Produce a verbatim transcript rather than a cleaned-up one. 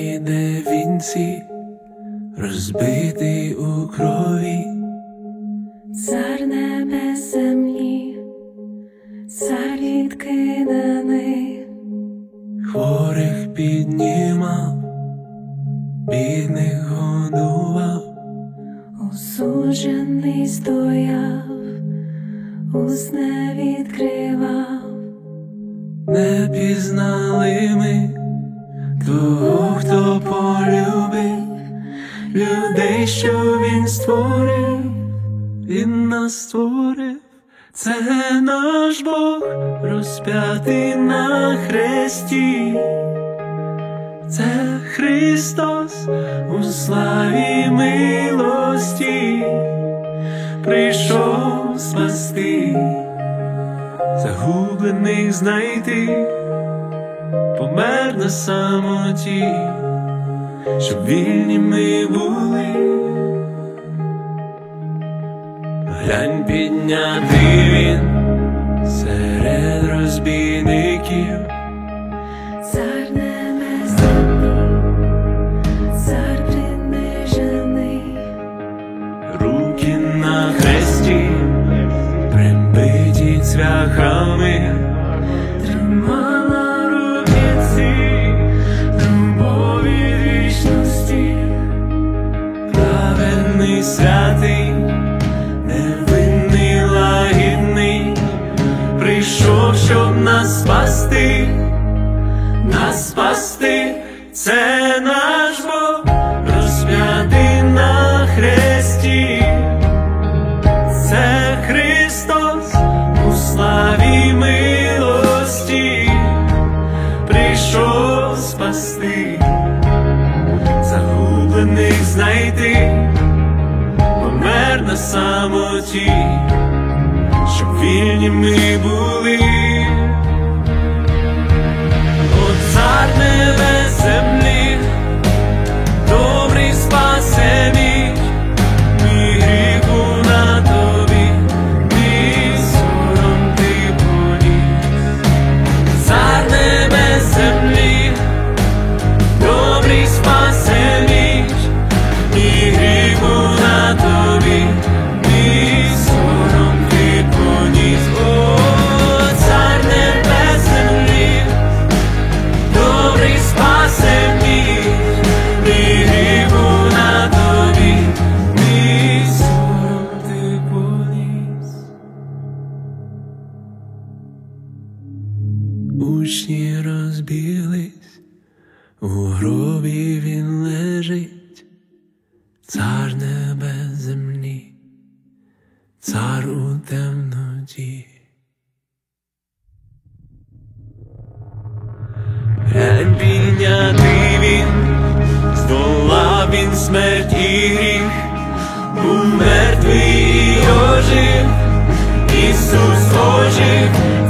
Нині де вінці, розбитий у крові, цар небес землі, цар відкиданий, хворих піднімав, бідних годував, осуджений стояв, уст не відкривав. не пізнали ми того, хто полюбив людей, що він створив, він нас створив. Це наш Бог, розп'ятий на хресті, це Христос у славі милості, прийшов спасти, загублених знайти, помер на самоті, щоб вільні ми були. Глянь, піднятий він серед розбійників, Цар небес землі, цар принижений, руки на хресті, прибиті цвяхами, тримала руківці любові вічності, праведний, святий, невинний, лагідний, прийшов, щоб нас спасти, нас спасти. Це наш Бог, розп'ятий на хресті, це Христос у славі милості, прийшов спасти, загублених знайти, помер на самоті, щоб вільні ми були. О, цар небес землі, добрий спасе мій, мій гріху на тобі, мій сором ти поніс. Цар небес землі, добрий спасе мій, мій гріху на тобі, мій сором ти поніс. О, цар небес землі, добрий спасе мій, мій гріху на тобі, мій сором ти поніс. Учні розбіглись, у гробі він лежить, цар небес землі, цар у темноті. Глянь, піднятий він, здолав він смерть і гріх, був мертвий і ожив, Ісус ожив.